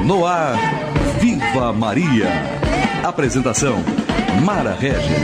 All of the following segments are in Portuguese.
No ar, Viva Maria. Apresentação, Mara Régia.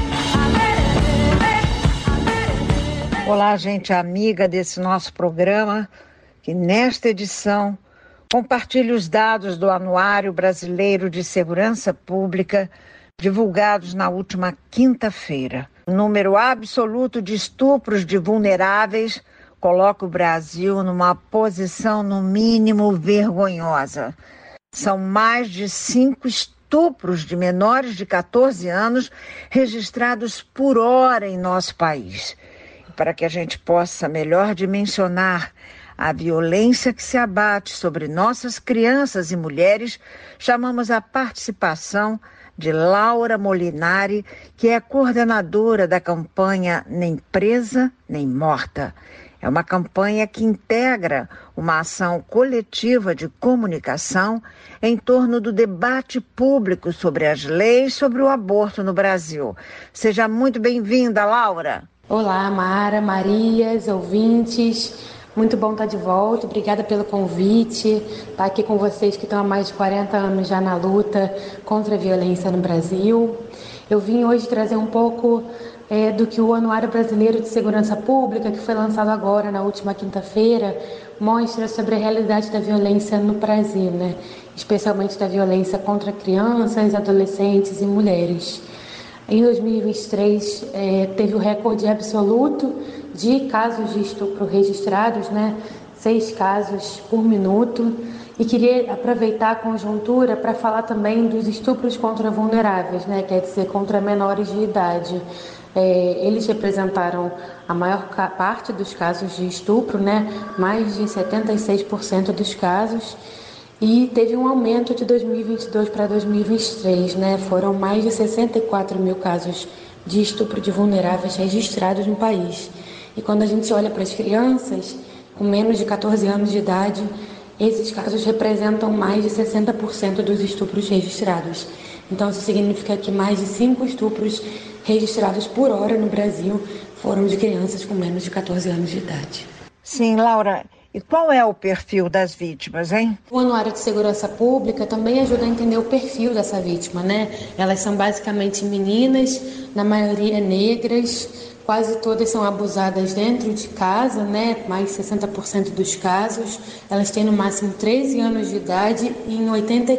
Olá, gente amiga desse nosso programa, que nesta edição compartilha os dados do Anuário Brasileiro de Segurança Pública, divulgados na última quinta-feira. O número absoluto de estupros de vulneráveis coloca o Brasil numa posição, no mínimo, vergonhosa. São mais de 5 estupros de menores de 14 anos registrados por hora em nosso país. E para que a gente possa melhor dimensionar a violência que se abate sobre nossas crianças e mulheres, chamamos a participação de Laura Molinari, que é coordenadora da campanha Nem Presa, Nem Morta. É uma campanha que integra uma ação coletiva de comunicação em torno do debate público sobre as leis sobre o aborto no Brasil. Seja muito bem-vinda, Laura. Olá, Mara, Marias, ouvintes. Muito bom estar de volta. Obrigada pelo convite. Estar aqui com vocês que estão há mais de 40 anos já na luta contra a violência no Brasil. Eu vim hoje trazer um pouco do que o Anuário Brasileiro de Segurança Pública, que foi lançado agora, na última quinta-feira, mostra sobre a realidade da violência no Brasil, né? Especialmente da violência contra crianças, adolescentes e mulheres. Em 2023, teve o recorde absoluto de casos de estupro registrados, né? 6 casos por minuto. E queria aproveitar a conjuntura para falar também dos estupros contra vulneráveis, né? Quer dizer, contra menores de idade. Eles representaram a maior parte dos casos de estupro, né? Mais de 76% dos casos. E teve um aumento de 2022 para 2023, né? Foram mais de 64 mil casos de estupro de vulneráveis registrados no país. E quando a gente olha para as crianças com menos de 14 anos de idade, esses casos representam mais de 60% dos estupros registrados. Então, isso significa que mais de 5 estupros registrados por hora no Brasil foram de crianças com menos de 14 anos de idade. Sim, Laura. E qual é o perfil das vítimas, hein? O Anuário de Segurança Pública também ajuda a entender o perfil dessa vítima, né? Elas são basicamente meninas, na maioria negras, quase todas são abusadas dentro de casa, né? Mais de 60% dos casos. Elas têm no máximo 13 anos de idade e em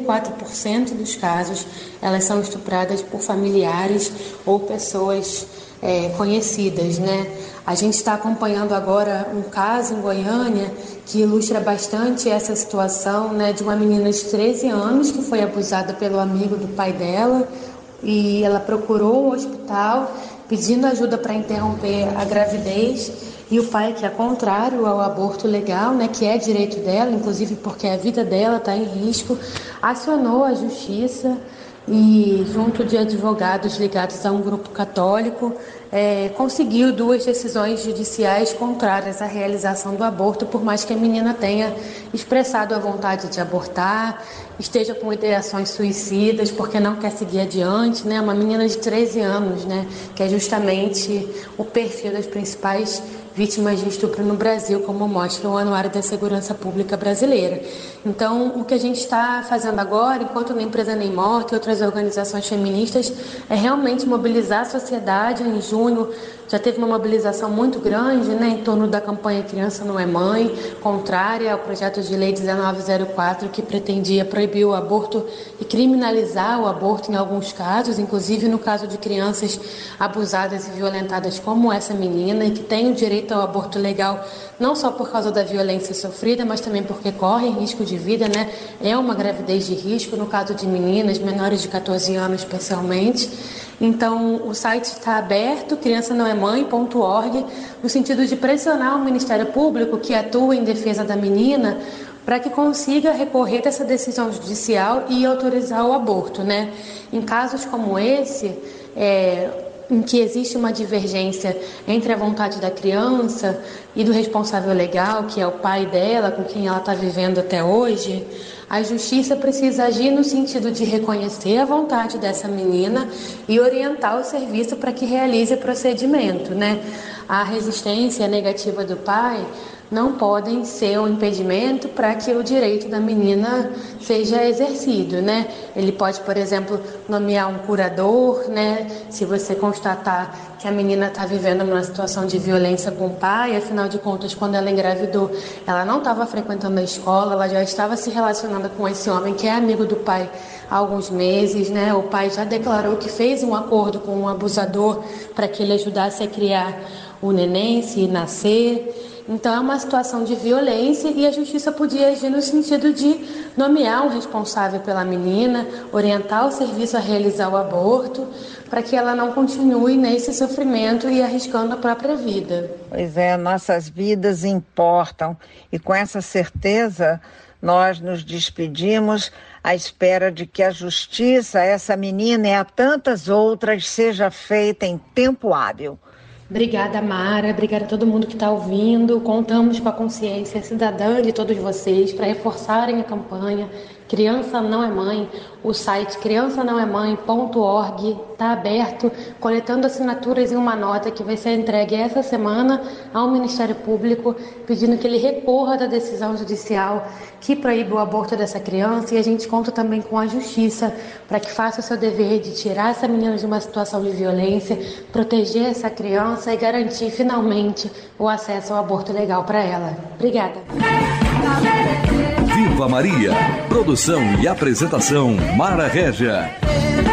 84% dos casos elas são estupradas por familiares ou pessoas conhecidas, né? A gente está acompanhando agora um caso em Goiânia que ilustra bastante essa situação, né, de uma menina de 13 anos que foi abusada pelo amigo do pai dela e ela procurou o hospital pedindo ajuda para interromper a gravidez e o pai, que é contrário ao aborto legal, né, que é direito dela, inclusive porque a vida dela está em risco, acionou a justiça e, junto de advogados ligados a um grupo católico, conseguiu 2 decisões judiciais contrárias à realização do aborto, por mais que a menina tenha expressado a vontade de abortar, esteja com ideações suicidas porque não quer seguir adiante, né? Uma menina de 13 anos, né? Que é justamente o perfil das principais vítimas de estupro no Brasil, como mostra o Anuário da Segurança Pública Brasileira. Então, o que a gente está fazendo agora, enquanto Nem Presa Nem Morta e outras organizações feministas, é realmente mobilizar a sociedade. Em junho já teve uma mobilização muito grande, né, em torno da campanha Criança Não é Mãe, contrária ao projeto de lei 1904, que pretendia proibir o aborto e criminalizar o aborto em alguns casos, inclusive no caso de crianças abusadas e violentadas como essa menina, e que tem o direito ao aborto legal, não só por causa da violência sofrida, mas também porque corre risco de vida, né? É uma gravidez de risco, no caso de meninas menores de 14 anos especialmente. Então, o site está aberto, criançanoemãe.org, no sentido de pressionar o Ministério Público, que atua em defesa da menina, para que consiga recorrer dessa decisão judicial e autorizar o aborto, né? Em casos como esse, em que existe uma divergência entre a vontade da criança e do responsável legal, que é o pai dela, com quem ela está vivendo até hoje, a justiça precisa agir no sentido de reconhecer a vontade dessa menina e orientar o serviço para que realize o procedimento, né? A resistência negativa do pai não podem ser um impedimento para que o direito da menina seja exercido, né? Ele pode, por exemplo, nomear um curador, né? Se você constatar que a menina está vivendo uma situação de violência com o pai, afinal de contas, quando ela engravidou, ela não estava frequentando a escola, ela já estava se relacionando com esse homem que é amigo do pai há alguns meses, né? O pai já declarou que fez um acordo com um abusador para que ele ajudasse a criar o neném, se nascer. Então é uma situação de violência e a justiça podia agir no sentido de nomear um responsável pela menina, orientar o serviço a realizar o aborto, para que ela não continue nesse sofrimento e arriscando a própria vida. Pois é, nossas vidas importam e com essa certeza nós nos despedimos à espera de que a justiça a essa menina e a tantas outras seja feita em tempo hábil. Obrigada, Mara. Obrigada a todo mundo que está ouvindo. Contamos com a consciência cidadã de todos vocês para reforçarem a campanha Criança Não é Mãe. O site criançanãoemãe.org está aberto, coletando assinaturas em uma nota que vai ser entregue essa semana ao Ministério Público, pedindo que ele recorra da decisão judicial que proíbe o aborto dessa criança. E a gente conta também com a justiça para que faça o seu dever de tirar essa menina de uma situação de violência, proteger essa criança e garantir finalmente o acesso ao aborto legal para ela. Obrigada. Viva Maria! Produção e apresentação Mara Régia.